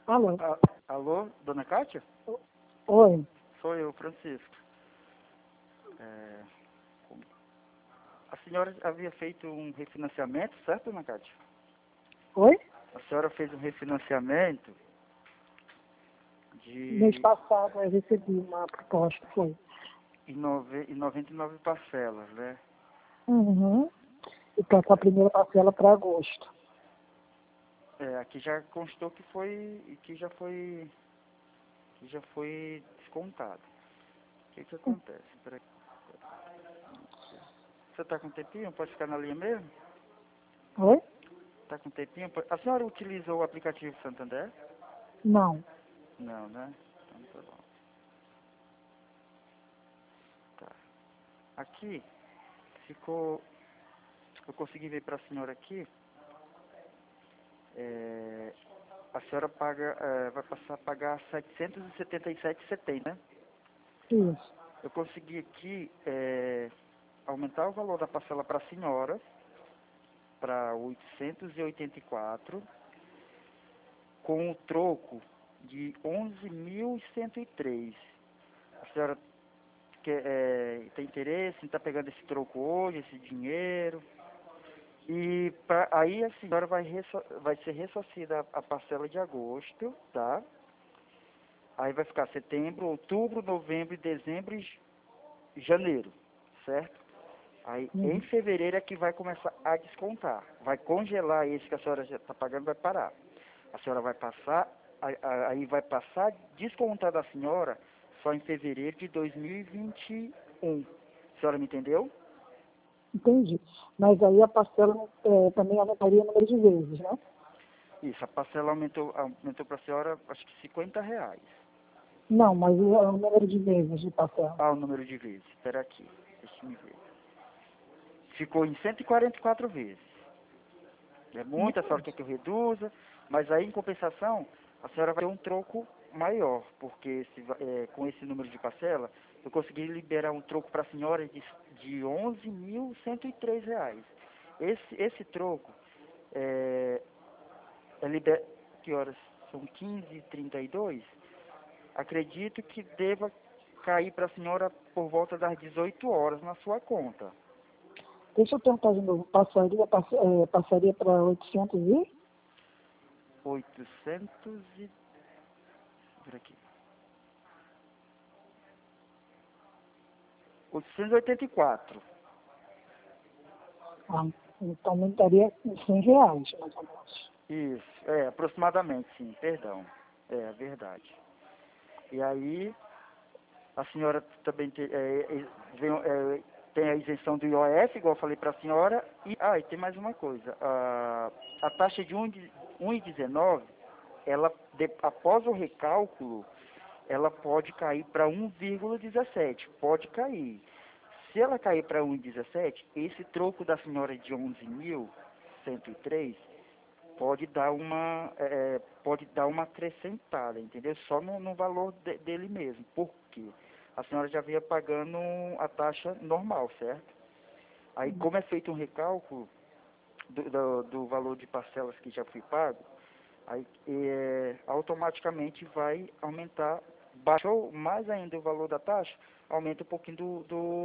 Alô? Alô, dona Kátia? Oi. Sou eu, Francisco. A senhora havia feito um refinanciamento, certo, dona Kátia? Oi? A senhora fez um refinanciamento Mês de passado eu recebi uma proposta, foi. em 99 parcelas, né? Uhum. E passar a primeira parcela para agosto. Aqui já constou que já foi descontado. O que acontece? Peraí. Você está com tempinho? Pode ficar na linha mesmo? Oi? Está com tempinho? A senhora utilizou o aplicativo Santander? Não. Não, né? Então tá bom. Tá. Aqui ficou. Eu consegui ver para a senhora aqui. A senhora vai passar a pagar R$ 777,70, né? Isso. Eu consegui aqui aumentar o valor da parcela para a senhora para 884, com o troco de 11.103. A senhora tem interesse em estar pegando esse troco hoje, esse dinheiro? E aí a senhora vai ser ressarcida a parcela de agosto, tá? Aí vai ficar setembro, outubro, novembro, dezembro e janeiro, certo? Aí em fevereiro é que vai começar a descontar. Vai congelar esse que a senhora já está pagando, vai parar. A senhora vai passar, aí vai passar a descontar da senhora só em fevereiro de 2021. A senhora me entendeu? Entendi. Mas aí a parcela também aumentaria o número de vezes, né? Isso, a parcela aumentou para a senhora, acho que R$ 50. Não, mas o número de vezes de parcela. Ah, o número de vezes. Espera aqui, deixa eu ver. Ficou em 144 vezes. É muito, a senhora quer que eu reduza, mas aí em compensação, a senhora vai ter um troco maior, porque com esse número de parcela, eu consegui liberar um troco para a senhora de R$ 11.103. Esse troco que horas? São 15h32. Acredito que deva cair para a senhora por volta das 18 horas na sua conta. Deixa eu tentar de novo. Passaria para 800 e? 800 e... Por aqui. 884. Ah, então aumentaria em R$ 100, mais ou menos. Isso, aproximadamente, sim, perdão. É verdade. E aí, a senhora também tem a isenção do IOF, igual eu falei para a senhora. E tem mais uma coisa. A taxa de 1,19, após o recálculo, ela pode cair para 1,17. Pode cair. Se ela cair para 1,17, esse troco da senhora de 11.103 pode dar uma acrescentada, entendeu? Só no valor dele mesmo. Por quê? A senhora já vinha pagando a taxa normal, certo? Aí, como é feito um recálculo do valor de parcelas que já foi pago, aí automaticamente vai aumentar, baixou mais ainda o valor da taxa, aumenta um pouquinho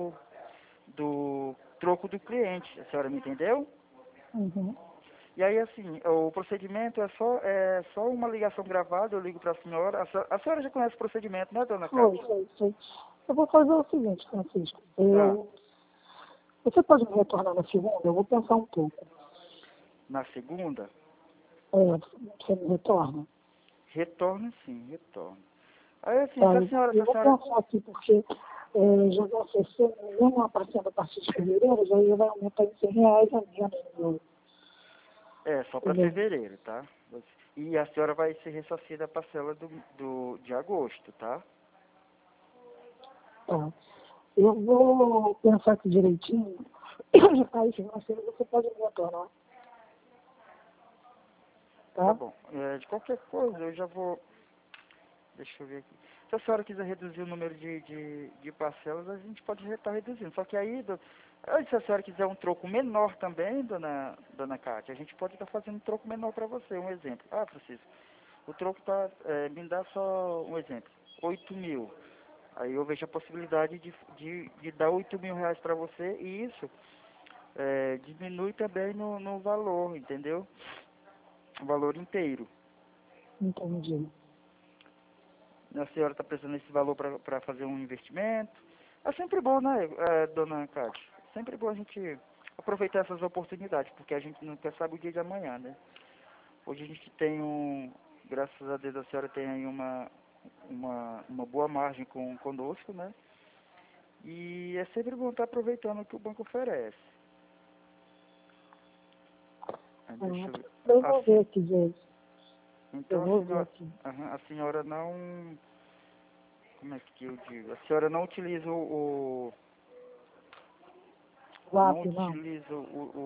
do troco do cliente. A senhora me entendeu? Uhum. E aí, assim, o procedimento é só uma ligação gravada, eu ligo para a senhora. A senhora já conhece o procedimento, né, dona Cátia? Foi. Eu vou fazer o seguinte, Francisco. Ah, Você pode me retornar na segunda? Eu vou pensar um pouco. na segunda? Você me retorna? Retorno, sim, retorno. Aí, assim, Tá, se a senhora... eu vou pensar aqui, porque já vai ser, se não me aparecendo a partir de fevereiro, já vai aumentar em R$ 100 a menos no só para fevereiro, tá? E a senhora vai ser ressarcida a parcela de agosto, tá? Tá. Eu vou pensar aqui direitinho. Aí, financeiro, você pode me retornar, Tá tá? bom. De qualquer coisa, eu já vou... Deixa eu ver aqui. Se a senhora quiser reduzir o número de parcelas, a gente pode estar reduzindo. Só que aí, se a senhora quiser um troco menor também, dona Cátia, a gente pode estar fazendo um troco menor para você. Um exemplo. Francisco, o troco tá, me dá só um exemplo, 8.000. Aí eu vejo a possibilidade de dar 8.000 reais para você e isso diminui também no valor, entendeu? O valor inteiro. Entendi. A senhora está precisando desse valor para fazer um investimento. É sempre bom, né, dona Cátia? Sempre bom a gente aproveitar essas oportunidades, porque a gente nunca sabe o dia de amanhã, né? Hoje a gente tem graças a Deus a senhora tem aí uma boa margem conosco, né? E é sempre bom estar aproveitando o que o banco oferece. Deixa eu ver. Eu vou ver aqui, gente. Então Eu vou ver aqui. a senhora não... Como é que eu digo? A senhora não utiliza O não app, não? utiliza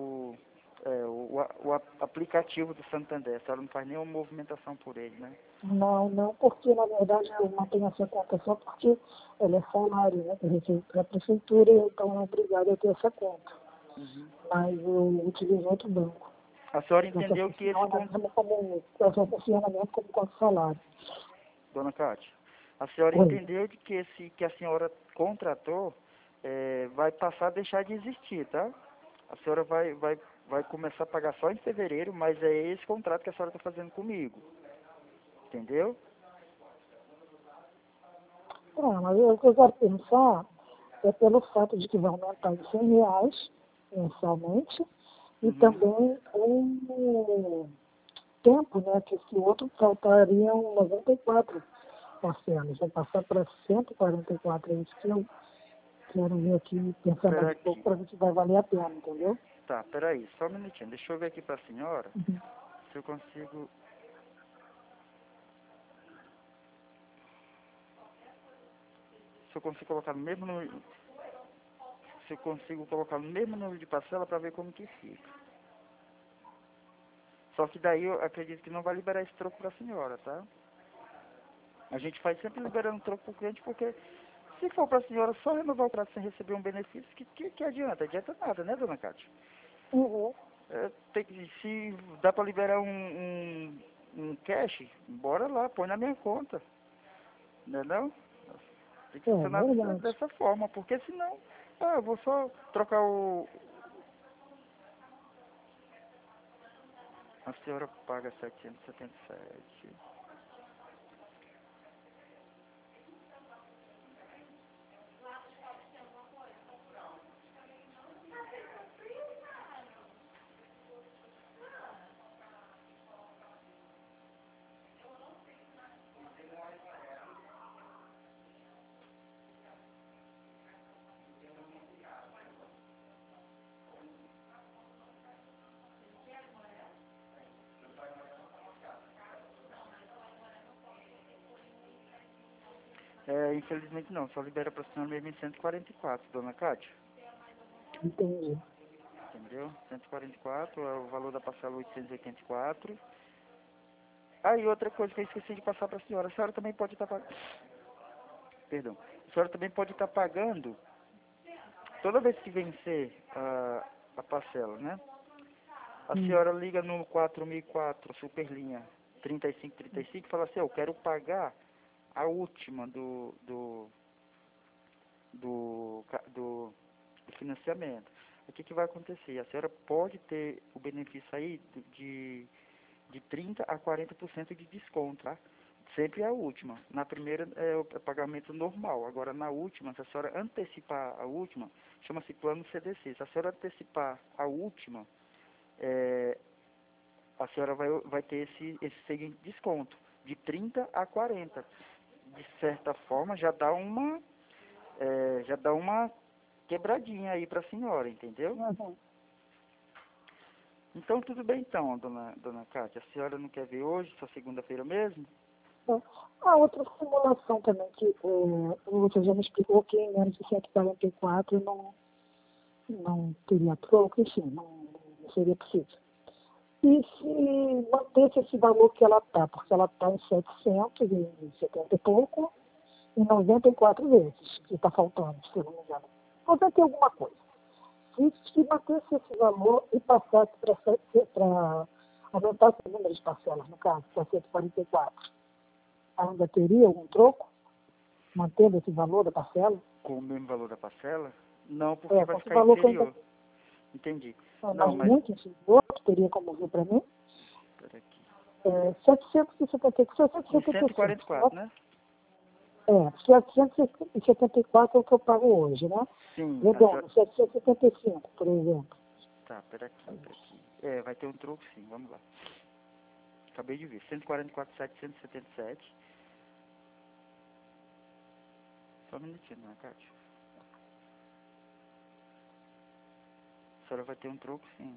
o aplicativo do Santander. A senhora não faz nenhuma movimentação por ele, né? Não, porque na verdade eu mantenho essa conta só porque ela é salário, né? Para a prefeitura, então é obrigado a ter essa conta. Uhum. Mas eu utilizo outro banco. A senhora Eu só entendeu que esse funciono mesmo como conta salário. Dona Cátia, a senhora Oi. entendeu de que esse que a senhora contratou vai passar a deixar de existir, tá? A senhora vai começar a pagar só em fevereiro, mas é esse contrato que a senhora está fazendo comigo. Entendeu? Mas o que eu quero pensar é pelo fato de que vai aumentar em R$ 100 mensalmente e Uhum. também o tempo, né? Que esse outro faltariam 94 parcelas. Vai passar para 144. É isso que eu quero ver aqui, pensar mais Espera um pouco aqui. para ver se vai valer a pena, entendeu? Tá, peraí, só um minutinho. Deixa eu ver aqui para a senhora Uhum. se eu consigo... Se eu consigo colocar no mesmo número... Se eu consigo colocar no mesmo número de parcela para ver como que fica. Só que daí eu acredito que não vai liberar esse troco para a senhora, tá? A gente faz sempre liberando troco para o cliente, porque se for para a senhora só renovar o prazo sem receber um benefício, que adianta? Adianta nada, né, dona Cátia? Uhum. Se dá para liberar um cash, bora lá, põe na minha conta. Não é não? Tem que É funcionar verdade. dessa forma, porque senão, eu vou só trocar a senhora paga 777. Infelizmente não, só libera para a senhora mesmo em 144, dona Cátia. Entendi. Entendeu? 144 é o valor da parcela 884. E outra coisa que eu esqueci de passar para a senhora também pode estar pagando. Perdão. A senhora também pode estar pagando toda vez que vencer a parcela, né? A senhora liga no 4004 Superlinha 3535 e fala assim, eu quero pagar a última do financiamento. O que vai acontecer? A senhora pode ter o benefício aí de 30% a 40% de desconto, tá? Sempre a última. Na primeira é o pagamento normal. Agora, na última, se a senhora antecipar a última, chama-se plano CDC. Se a senhora antecipar a última, a senhora vai ter esse seguinte desconto, de 30% a 40%. De certa forma, já dá uma quebradinha aí para a senhora, entendeu? Uhum. Então, tudo bem então, dona Cátia. A senhora não quer ver hoje, só segunda-feira mesmo? A outra simulação também, que você já me explicou que em menos de 144 não teria troco, enfim, não seria possível. E se mantesse esse valor que ela está, porque ela está em 770 e pouco, em 94 vezes, que está faltando, se eu não me engano. Ou vai ter alguma coisa. Se mantesse esse valor e passasse para aumentar esse número de parcelas, no caso, para 144, ainda teria algum troco, mantendo esse valor da parcela? Com o mesmo valor da parcela? Não, porque vai Com esse ficar valor inferior. Entendi. mas Não, mas... muito inferior, que teria como ver para mim, Espera aqui. 775, né? 774 é o que eu pago hoje, né? Sim. Redondo, 775, por exemplo. Tá, pera aqui. Vai ter um troco sim, vamos lá. Acabei de ver, 144.777. Só um minutinho, né, Kátia? A senhora vai ter um troco sim.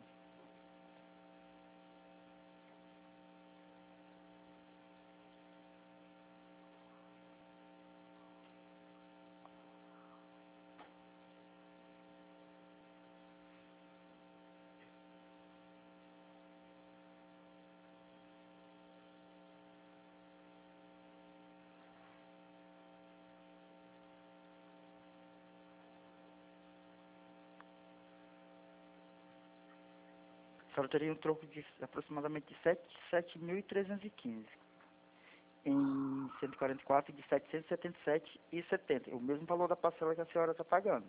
A senhora teria um troco de aproximadamente 7.315 em 144 de 777,70. O mesmo valor da parcela que a senhora está pagando.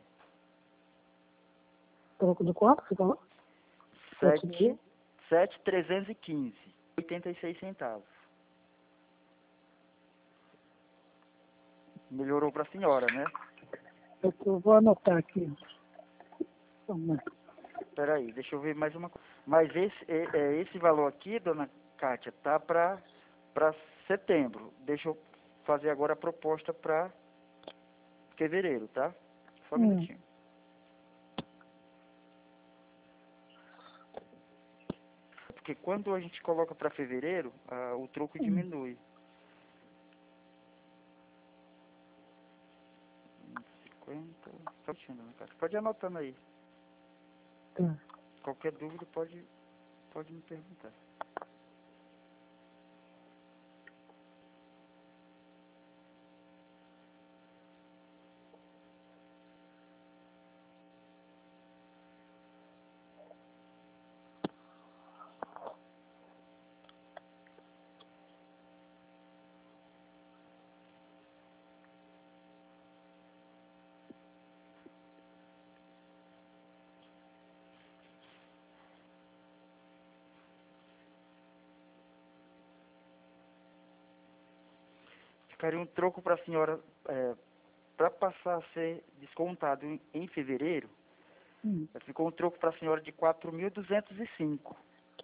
Troco de quanto, você falou? 7.315, 86 centavos. Melhorou para a senhora, né? Eu vou anotar aqui. Espera aí, deixa eu ver mais uma coisa. Mas esse valor aqui, dona Kátia, tá para setembro. Deixa eu fazer agora a proposta para fevereiro, tá? Só um minutinho. Porque quando a gente coloca para fevereiro, o troco diminui. 50. Só um minutinho, dona Kátia. Pode ir anotando aí. Qualquer dúvida pode me perguntar. Ficaria um troco para a senhora, para passar a ser descontado em fevereiro, ficou um troco para a senhora de 4.205.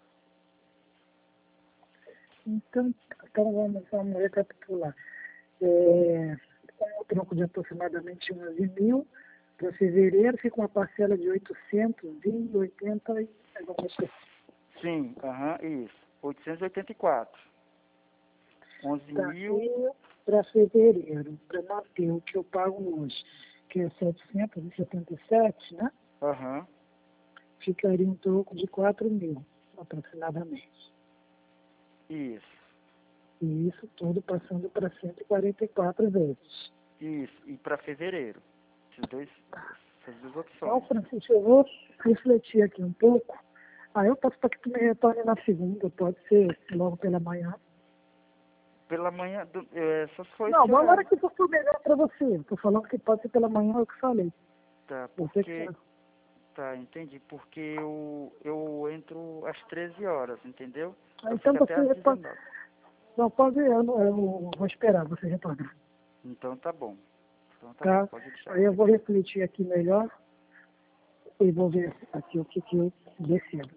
Então vamos recapitular. Com um troco de aproximadamente 11 mil, para fevereiro fica uma parcela de 880 e algumas coisas. Sim, isso. 884. 11 mil. Para fevereiro, para manter o que eu pago hoje, que é 777, né? Ficaria um troco de 4 mil, aproximadamente. Isso. E isso tudo passando para 144 vezes. Isso, e para fevereiro. Essas duas opções. Então, Francisco, eu vou refletir aqui um pouco. Eu posso para que tu me retorne na segunda, pode ser logo pela manhã. Pela manhã, só se for Não, esse uma hora horário. que for melhor para você. Estou falando que pode ser pela manhã, é o que falei. Tá, porque... Tá, entendi. Porque eu entro às 13 horas, entendeu? Então até às você 19. Não, pode, eu vou esperar você retornar. Então tá bom. Tá? Pode deixar. Aí eu vou refletir aqui melhor e vou ver aqui o que eu decido.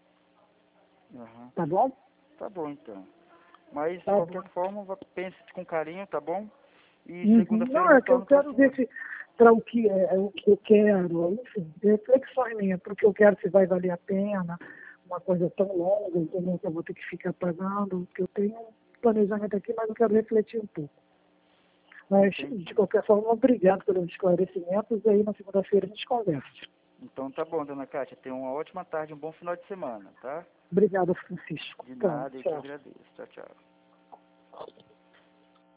Tá bom? Tá bom, então. Mas, de Tá qualquer bom. forma, pense com carinho, tá bom? E segunda-feira Não, eu é que eu retorno pra quero ver se para o que eu quero, enfim, reflexões minhas, porque eu quero se vai valer a pena, uma coisa tão longa, entendeu? Que eu vou ter que ficar pagando, que eu tenho um planejamento aqui, mas eu quero refletir um pouco. Mas, de qualquer forma, obrigado pelos esclarecimentos, e aí na segunda-feira a gente conversa. Então tá bom, dona Kátia. Tenha uma ótima tarde, um bom final de semana, tá? Obrigado, Francisco. De nada, eu que agradeço. Tchau, tchau.